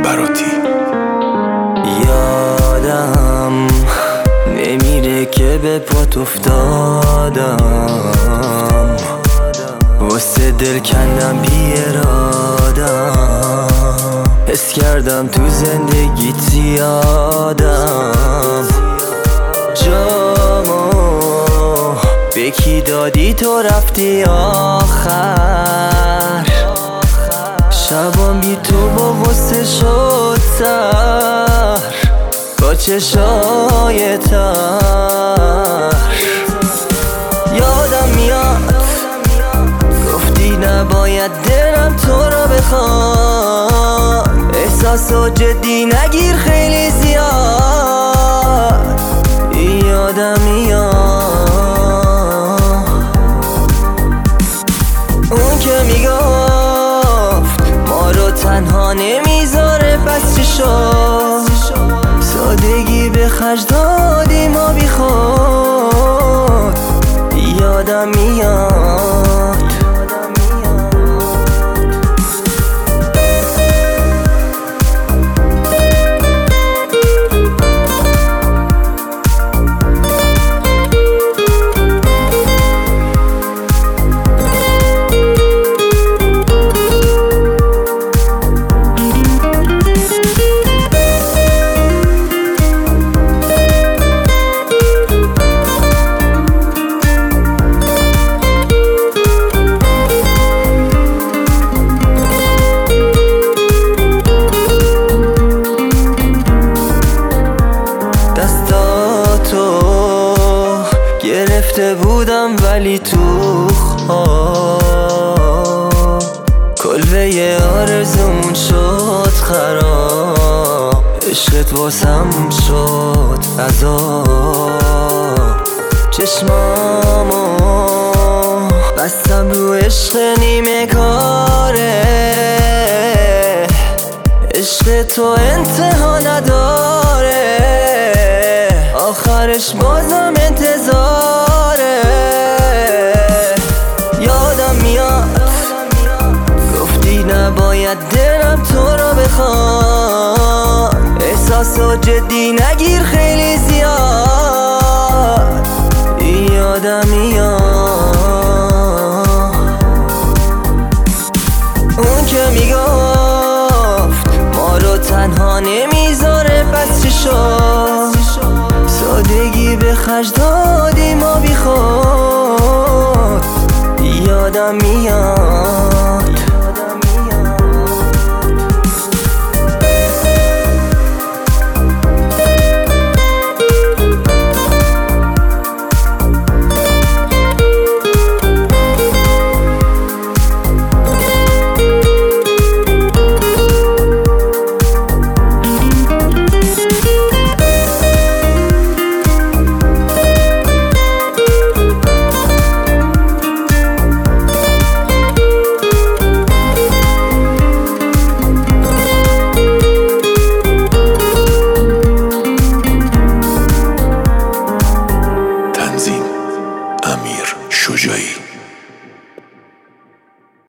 براتی. یادم نمیره که به پات افتادم، واسه دل کندم بی ارادم، حس کردم تو زندگیت زیادم. جامو به کی دادی تو رفتی آخر، شبام بی تو با غصه شد سر، با چشای تر. یادم میاد گفتی نباید دلم تو رو بخواد، احساسو جدی نگیر خیلی زیاد. یادم میاد اون که میگفت ما رو تنها نمیذاره، پس چی شد؟ سادگی به خرج دادی ما بی خود. یادم میاد گرفته بودم ولی تو خواب کلبه آرزون شد خراب، عشقت واسم شد عذاب. چشمامو بستم رو عشق نیمه کاره، عشق تو انتها نداره، آخرش بازم انتظاره. یادم میاد گفتی نباید دلم تو رو بخواد، احساسو جدی نگیر خیلی زیاد. یادم میاد اون که میگفت ما رو تنها نمیذاره، پس چی شد؟ سادگی به خرج دادی ما بی خود. یادم میاد